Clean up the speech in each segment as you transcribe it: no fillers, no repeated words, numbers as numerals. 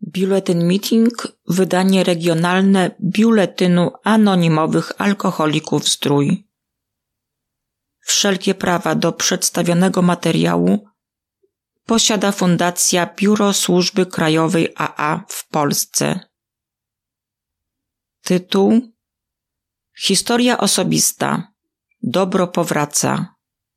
Biuletyn Meeting, wydanie regionalne Biuletynu Anonimowych Alkoholików Zdrój. Wszelkie prawa do przedstawionego materiału posiada Fundacja Biuro Służby Krajowej AA w Polsce. Tytuł: Historia osobista. Dobro powraca.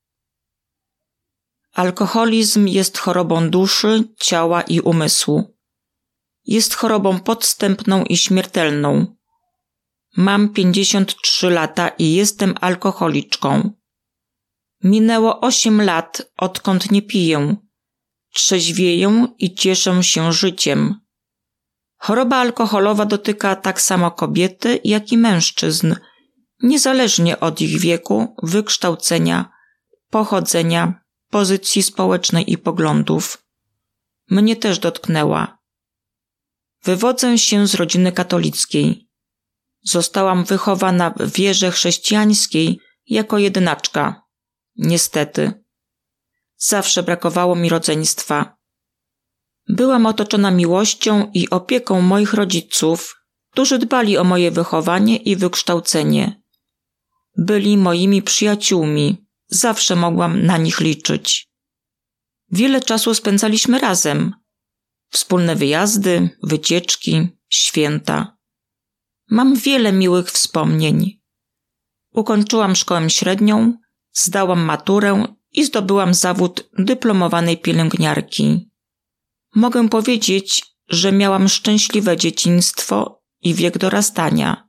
Alkoholizm jest chorobą duszy, ciała i umysłu. Jest chorobą podstępną i śmiertelną. Mam 53 lata i jestem alkoholiczką. Minęło 8 lat, odkąd nie piję. Trzeźwieję i cieszę się życiem. Choroba alkoholowa dotyka tak samo kobiety, jak i mężczyzn, niezależnie od ich wieku, wykształcenia, pochodzenia, pozycji społecznej i poglądów. Mnie też dotknęła. Wywodzę się z rodziny katolickiej. Zostałam wychowana w wierze chrześcijańskiej jako jednaczka. Niestety. Zawsze brakowało mi rodzeństwa. Byłam otoczona miłością i opieką moich rodziców, którzy dbali o moje wychowanie i wykształcenie. Byli moimi przyjaciółmi. Zawsze mogłam na nich liczyć. Wiele czasu spędzaliśmy razem. Wspólne wyjazdy, wycieczki, święta. Mam wiele miłych wspomnień. Ukończyłam szkołę średnią, zdałam maturę i zdobyłam zawód dyplomowanej pielęgniarki. Mogę powiedzieć, że miałam szczęśliwe dzieciństwo i wiek dorastania.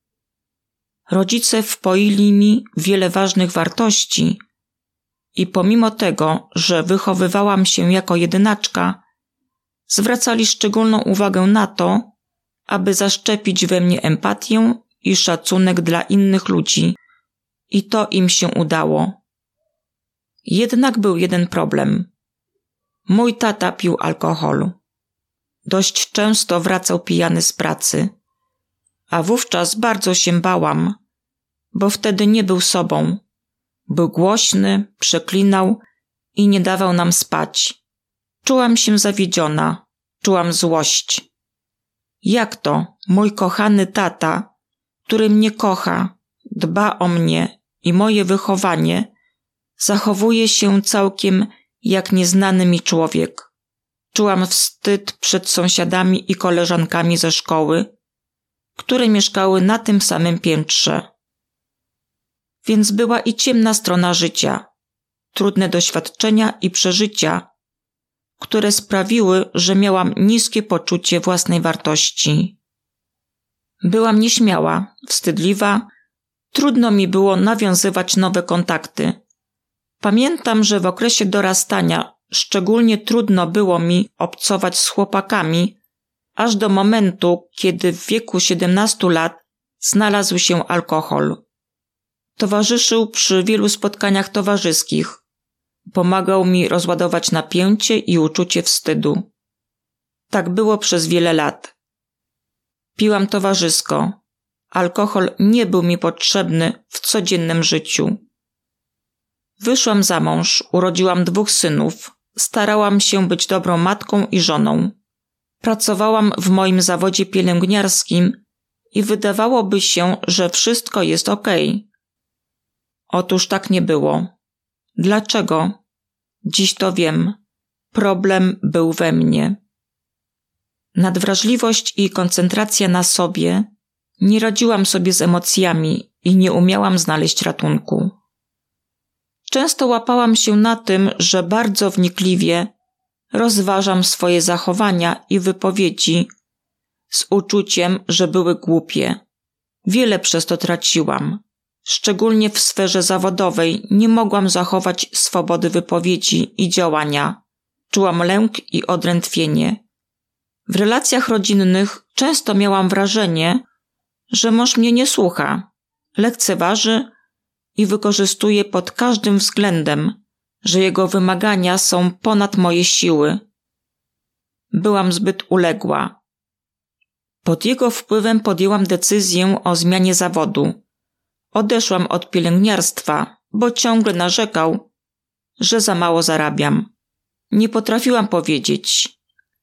Rodzice wpoili mi wiele ważnych wartości i pomimo tego, że wychowywałam się jako jedynaczka, zwracali szczególną uwagę na to, aby zaszczepić we mnie empatię i szacunek dla innych ludzi, i to im się udało. Jednak był jeden problem. Mój tata pił alkohol. Dość często wracał pijany z pracy, a wówczas bardzo się bałam, bo wtedy nie był sobą. Był głośny, przeklinał i nie dawał nam spać. Czułam się zawiedziona, czułam złość. Jak to mój kochany tata, który mnie kocha, dba o mnie i moje wychowanie, zachowuje się całkiem jak nieznany mi człowiek. Czułam wstyd przed sąsiadami i koleżankami ze szkoły, które mieszkały na tym samym piętrze. Więc była i ciemna strona życia, trudne doświadczenia i przeżycia, które sprawiły, że miałam niskie poczucie własnej wartości. Byłam nieśmiała, wstydliwa, trudno mi było nawiązywać nowe kontakty. Pamiętam, że w okresie dorastania szczególnie trudno było mi obcować z chłopakami, aż do momentu, kiedy w wieku 17 lat znalazł się alkohol. Towarzyszył przy wielu spotkaniach towarzyskich. Pomagał mi rozładować napięcie i uczucie wstydu. Tak było przez wiele lat. Piłam towarzysko. Alkohol nie był mi potrzebny w codziennym życiu. Wyszłam za mąż, urodziłam 2 synów. Starałam się być dobrą matką i żoną. Pracowałam w moim zawodzie pielęgniarskim i wydawałoby się, że wszystko jest okej. Otóż tak nie było. Dlaczego? Dziś to wiem. Problem był we mnie. Nadwrażliwość i koncentracja na sobie. Nie radziłam sobie z emocjami i nie umiałam znaleźć ratunku. Często łapałam się na tym, że bardzo wnikliwie rozważam swoje zachowania i wypowiedzi z uczuciem, że były głupie. Wiele przez to traciłam. Szczególnie w sferze zawodowej nie mogłam zachować swobody wypowiedzi i działania. Czułam lęk i odrętwienie. W relacjach rodzinnych często miałam wrażenie, że mąż mnie nie słucha, lekceważy i wykorzystuje pod każdym względem, że jego wymagania są ponad moje siły. Byłam zbyt uległa. Pod jego wpływem podjęłam decyzję o zmianie zawodu. Odeszłam od pielęgniarstwa, bo ciągle narzekał, że za mało zarabiam. Nie potrafiłam powiedzieć: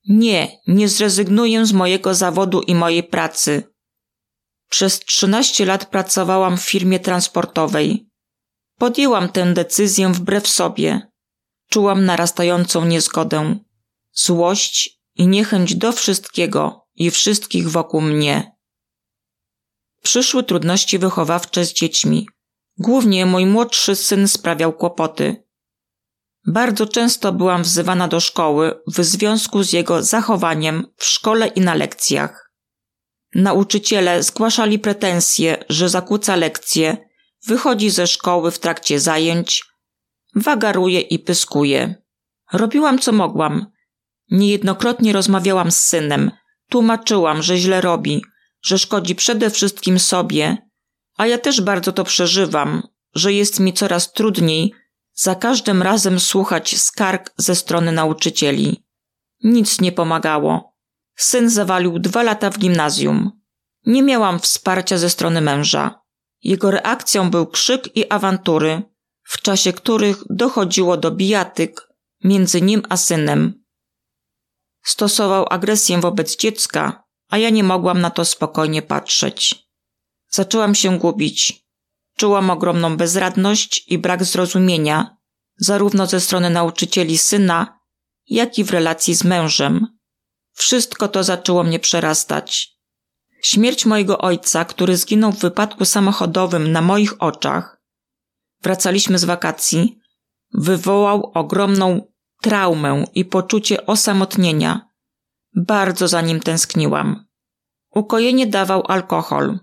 Nie zrezygnuję z mojego zawodu i mojej pracy. Przez 13 lat pracowałam w firmie transportowej. Podjęłam tę decyzję wbrew sobie. Czułam narastającą niezgodę, złość i niechęć do wszystkiego i wszystkich wokół mnie. Przyszły trudności wychowawcze z dziećmi. Głównie mój młodszy syn sprawiał kłopoty. Bardzo często byłam wzywana do szkoły w związku z jego zachowaniem w szkole i na lekcjach. Nauczyciele zgłaszali pretensje, że zakłóca lekcje, wychodzi ze szkoły w trakcie zajęć, wagaruje i pyskuje. Robiłam co mogłam. Niejednokrotnie rozmawiałam z synem, tłumaczyłam, że źle robi, że szkodzi przede wszystkim sobie, a ja też bardzo to przeżywam, że jest mi coraz trudniej za każdym razem słuchać skarg ze strony nauczycieli. Nic nie pomagało. Syn zawalił 2 lata w gimnazjum. Nie miałam wsparcia ze strony męża. Jego reakcją był krzyk i awantury, w czasie których dochodziło do bijatyk między nim a synem. Stosował agresję wobec dziecka, a ja nie mogłam na to spokojnie patrzeć. Zaczęłam się gubić. Czułam ogromną bezradność i brak zrozumienia, zarówno ze strony nauczycieli syna, jak i w relacji z mężem. Wszystko to zaczęło mnie przerastać. Śmierć mojego ojca, który zginął w wypadku samochodowym na moich oczach, wracaliśmy z wakacji, wywołał ogromną traumę i poczucie osamotnienia. Bardzo za nim tęskniłam. Ukojenie dawał alkohol.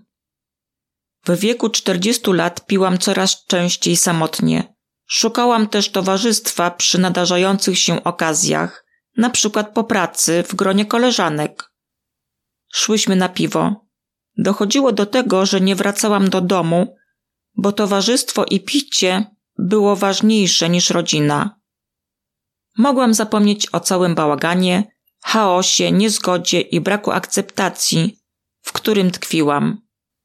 W wieku 40 lat piłam coraz częściej samotnie. Szukałam też towarzystwa przy nadarzających się okazjach, na przykład po pracy w gronie koleżanek. Szłyśmy na piwo. Dochodziło do tego, że nie wracałam do domu, bo towarzystwo i picie było ważniejsze niż rodzina. Mogłam zapomnieć o całym bałaganie, chaosie, niezgodzie i braku akceptacji, w którym tkwiłam.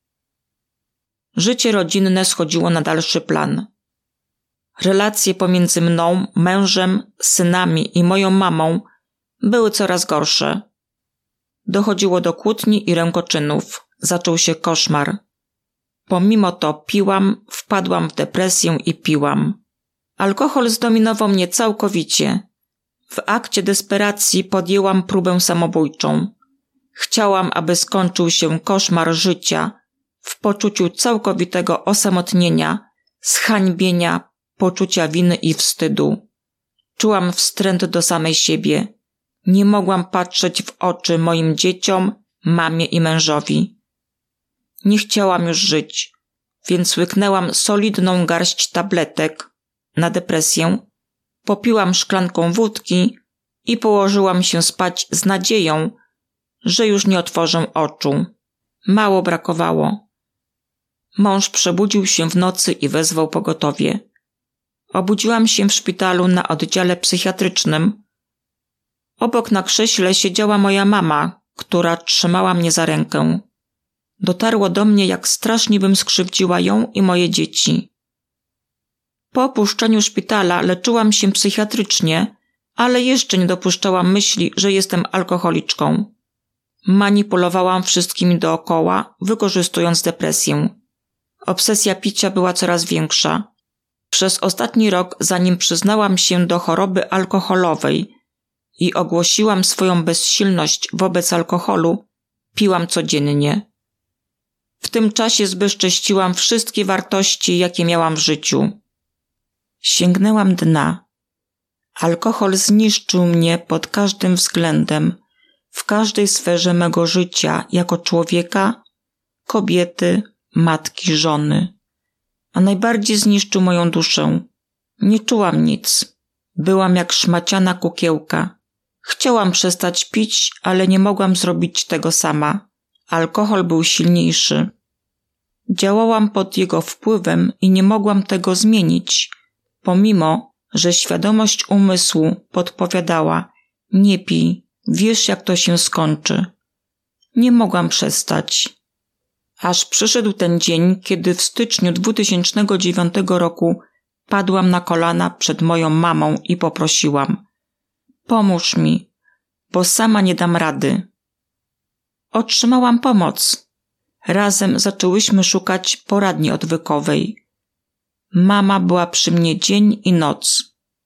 Życie rodzinne schodziło na dalszy plan. Relacje pomiędzy mną, mężem, synami i moją mamą były coraz gorsze. Dochodziło do kłótni i rękoczynów. Zaczął się koszmar. Pomimo to piłam, wpadłam w depresję i piłam. Alkohol zdominował mnie całkowicie. W akcie desperacji podjęłam próbę samobójczą. Chciałam, aby skończył się koszmar życia w poczuciu całkowitego osamotnienia, zhańbienia, poczucia winy i wstydu. Czułam wstręt do samej siebie. Nie mogłam patrzeć w oczy moim dzieciom, mamie i mężowi. Nie chciałam już żyć, więc łyknęłam solidną garść tabletek na depresję, popiłam szklanką wódki i położyłam się spać z nadzieją, że już nie otworzę oczu. Mało brakowało. Mąż przebudził się w nocy i wezwał pogotowie. Obudziłam się w szpitalu na oddziale psychiatrycznym. Obok na krześle siedziała moja mama, która trzymała mnie za rękę. Dotarło do mnie, jak strasznie bym skrzywdziła ją i moje dzieci. Po opuszczeniu szpitala leczyłam się psychiatrycznie, ale jeszcze nie dopuszczałam myśli, że jestem alkoholiczką. Manipulowałam wszystkimi dookoła, wykorzystując depresję. Obsesja picia była coraz większa. Przez ostatni rok, zanim przyznałam się do choroby alkoholowej i ogłosiłam swoją bezsilność wobec alkoholu, piłam codziennie. W tym czasie zbezcześciłam wszystkie wartości, jakie miałam w życiu. Sięgnęłam dna. Alkohol zniszczył mnie pod każdym względem, w każdej sferze mego życia, jako człowieka, kobiety, matki, żony. A najbardziej zniszczył moją duszę. Nie czułam nic. Byłam jak szmaciana kukiełka. Chciałam przestać pić, ale nie mogłam zrobić tego sama. Alkohol był silniejszy. Działałam pod jego wpływem i nie mogłam tego zmienić, pomimo że świadomość umysłu podpowiadała: nie pij, wiesz jak to się skończy. Nie mogłam przestać. Aż przyszedł ten dzień, kiedy w styczniu 2009 roku padłam na kolana przed moją mamą i poprosiłam: pomóż mi, bo sama nie dam rady. Otrzymałam pomoc. Razem zaczęłyśmy szukać poradni odwykowej. Mama była przy mnie dzień i noc.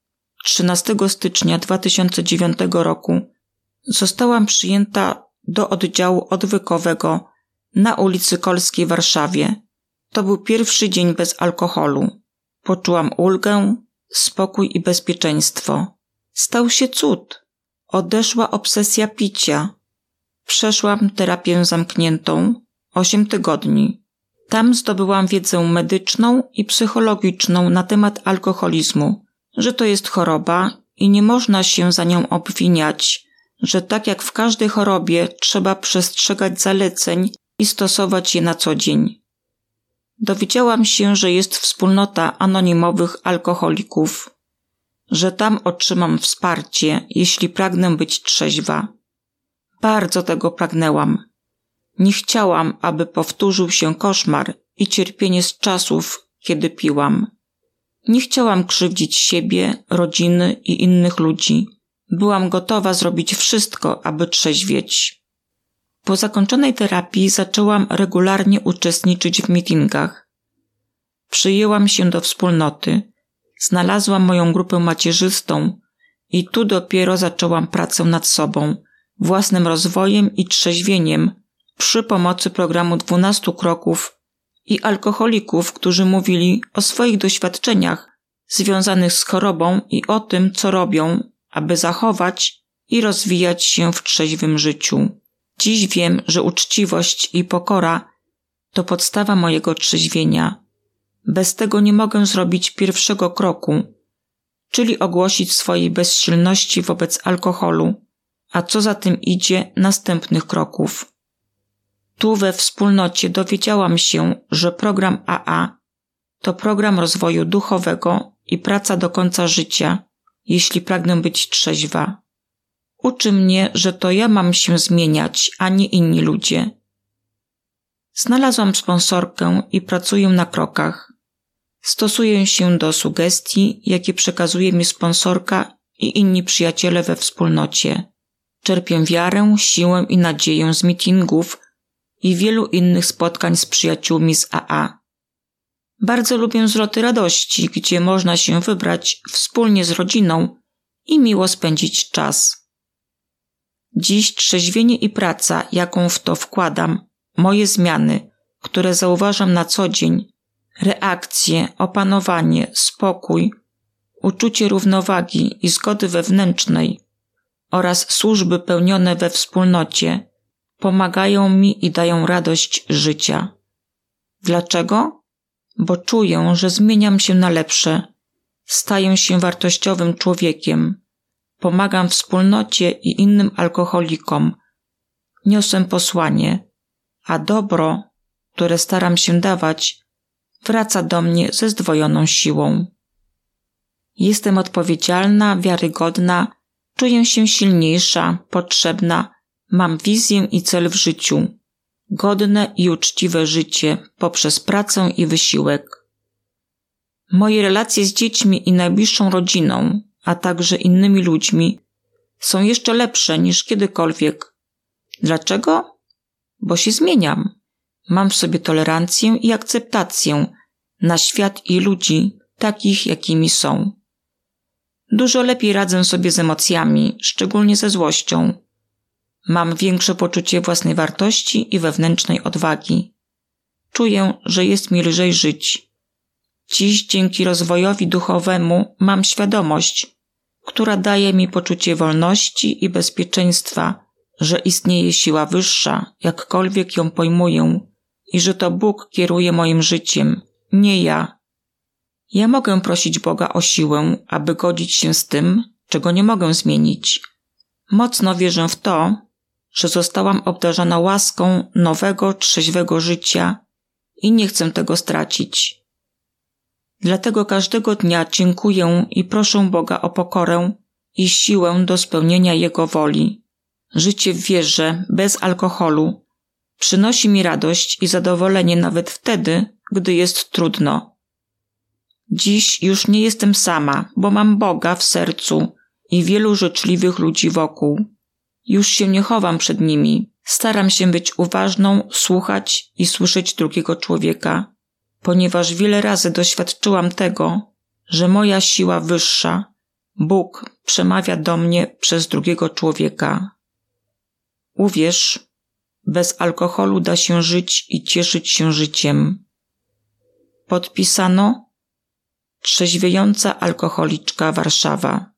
13 stycznia 2009 roku zostałam przyjęta do oddziału odwykowego na ulicy Kolskiej w Warszawie. To był pierwszy dzień bez alkoholu. Poczułam ulgę, spokój i bezpieczeństwo. Stał się cud. Odeszła obsesja picia. Przeszłam terapię zamkniętą 8 tygodni. Tam zdobyłam wiedzę medyczną i psychologiczną na temat alkoholizmu, że to jest choroba i nie można się za nią obwiniać, że tak jak w każdej chorobie trzeba przestrzegać zaleceń i stosować je na co dzień. Dowiedziałam się, że jest wspólnota anonimowych alkoholików, że tam otrzymam wsparcie, jeśli pragnę być trzeźwa. Bardzo tego pragnęłam. Nie chciałam, aby powtórzył się koszmar i cierpienie z czasów, kiedy piłam. Nie chciałam krzywdzić siebie, rodziny i innych ludzi. Byłam gotowa zrobić wszystko, aby trzeźwieć. Po zakończonej terapii zaczęłam regularnie uczestniczyć w meetingach. Przyjęłam się do wspólnoty, znalazłam moją grupę macierzystą i tu dopiero zaczęłam pracę nad sobą, własnym rozwojem i trzeźwieniem przy pomocy programu 12 kroków i alkoholików, którzy mówili o swoich doświadczeniach związanych z chorobą i o tym, co robią, aby zachować i rozwijać się w trzeźwym życiu. Dziś wiem, że uczciwość i pokora to podstawa mojego trzeźwienia. Bez tego nie mogę zrobić pierwszego kroku, czyli ogłosić swojej bezsilności wobec alkoholu, a co za tym idzie następnych kroków. Tu we wspólnocie dowiedziałam się, że program AA to program rozwoju duchowego i praca do końca życia, jeśli pragnę być trzeźwa. Uczy mnie, że to ja mam się zmieniać, a nie inni ludzie. Znalazłam sponsorkę i pracuję na krokach. Stosuję się do sugestii, jakie przekazuje mi sponsorka i inni przyjaciele we wspólnocie. Czerpię wiarę, siłę i nadzieję z meetingów i wielu innych spotkań z przyjaciółmi z AA. Bardzo lubię zloty radości, gdzie można się wybrać wspólnie z rodziną i miło spędzić czas. Dziś trzeźwienie i praca, jaką w to wkładam, moje zmiany, które zauważam na co dzień, reakcje, opanowanie, spokój, uczucie równowagi i zgody wewnętrznej oraz służby pełnione we wspólnocie pomagają mi i dają radość życia. Dlaczego? Bo czuję, że zmieniam się na lepsze, staję się wartościowym człowiekiem, pomagam wspólnocie i innym alkoholikom, niosę posłanie, a dobro, które staram się dawać, wraca do mnie ze zdwojoną siłą. Jestem odpowiedzialna, wiarygodna, czuję się silniejsza, potrzebna, mam wizję i cel w życiu, godne i uczciwe życie poprzez pracę i wysiłek. Moje relacje z dziećmi i najbliższą rodziną, a także innymi ludźmi są jeszcze lepsze niż kiedykolwiek. Dlaczego? Bo się zmieniam. Mam w sobie tolerancję i akceptację na świat i ludzi takich, jakimi są. Dużo lepiej radzę sobie z emocjami, szczególnie ze złością. Mam większe poczucie własnej wartości i wewnętrznej odwagi. Czuję, że jest mi lżej żyć. Dziś dzięki rozwojowi duchowemu mam świadomość, która daje mi poczucie wolności i bezpieczeństwa, że istnieje siła wyższa, jakkolwiek ją pojmuję, i że to Bóg kieruje moim życiem, nie ja. Ja mogę prosić Boga o siłę, aby godzić się z tym, czego nie mogę zmienić. Mocno wierzę w to, że zostałam obdarzona łaską nowego, trzeźwego życia i nie chcę tego stracić. Dlatego każdego dnia dziękuję i proszę Boga o pokorę i siłę do spełnienia Jego woli. Życie w wierze, bez alkoholu, przynosi mi radość i zadowolenie nawet wtedy, gdy jest trudno. Dziś już nie jestem sama, bo mam Boga w sercu i wielu życzliwych ludzi wokół. Już się nie chowam przed nimi. Staram się być uważną, słuchać i słyszeć drugiego człowieka, ponieważ wiele razy doświadczyłam tego, że moja siła wyższa, Bóg, przemawia do mnie przez drugiego człowieka. Uwierz, bez alkoholu da się żyć i cieszyć się życiem. Podpisano: Trzeźwiejąca alkoholiczka Warszawa.